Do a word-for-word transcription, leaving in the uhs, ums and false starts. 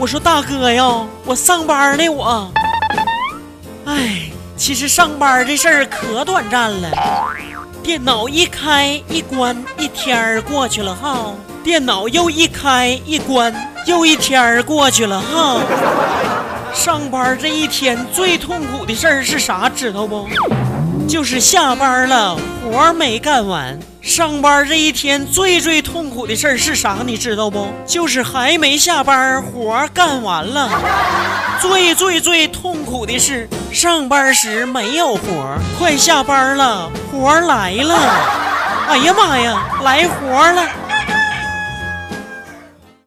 我说大哥呀，我上班呢我。哎，其实上班这事儿可短暂了，电脑一开一关，一天儿过去了哈。电脑又一开一关，又一天儿过去了哈。上班这一天最痛苦的事儿是啥，知道不？就是下班了，活儿没干完。上班这一天最最痛苦的事儿是啥，你知道不？就是还没下班，活儿干完了。最最最痛苦的是上班时没有活儿，快下班了，活儿来了。哎呀妈呀，来活儿了。